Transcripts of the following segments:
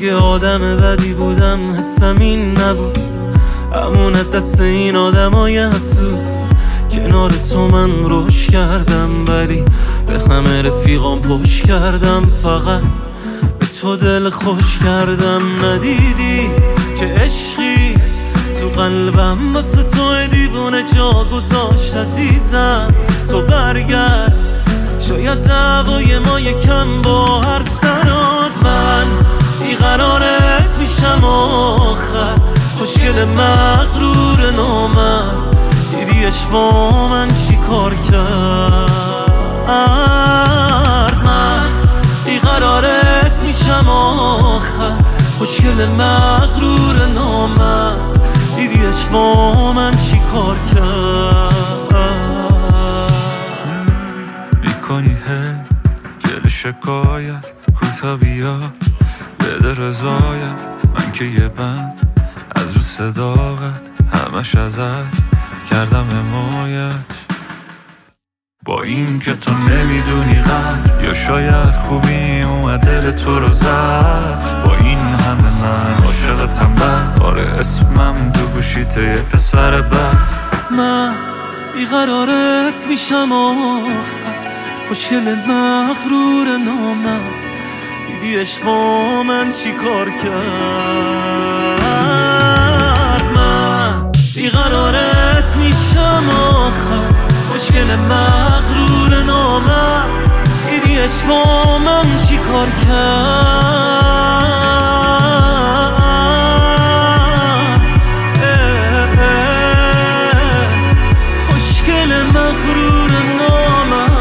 اگه آدم بدی بودم حسم این نبود، امونت دست این آدمای حسود. کنار تو من روش کردم ولی به همه رفیقام پشت کردم، فقط به تو دل خوش کردم. ندیدی که عشقی تو قلبم واسه تو دیوونه جا گذاشت عزیزم. تو برگرد شاید دعوای ما یکم با حرف نراد. من بیقرارت میشم آخر، خوشگل مغرور نامرد. دیدیش با من چی کار کرد؟ من بیقرارت میشم آخر، خوشگل مغرور نامرد. دیدیش با من چی کار کرد؟ میکنی گل شکایت، کوتا بیا بده رضایت. من که یه بند از رو صداقت، همش ازت کردم حمایت. با این که تو نمیدونی قدر، یا شاید خوبی اومد دل تو رو زد. با این همه من عاشقتم بد، آره اسمم دو گوشیته یه پسر بد. من بیقرارت میشم آخر، خوشگل مغرور نامرد. دیدیش با من چی کار کرد؟ من بیقرارت میشم آخر، خوشگل مغرور نامرد. دیدیش با من چی کار کرد؟ خوشگل مغرور نامرد.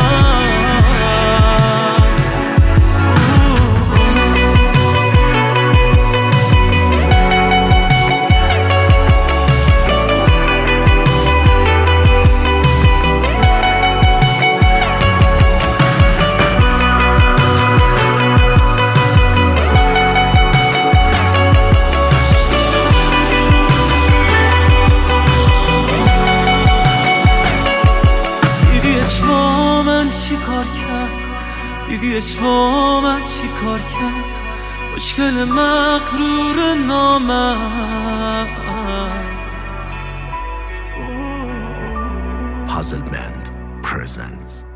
دیدیش با من چی کار کرد؟ مشکل مغرور نامرد. Puzzle Band presents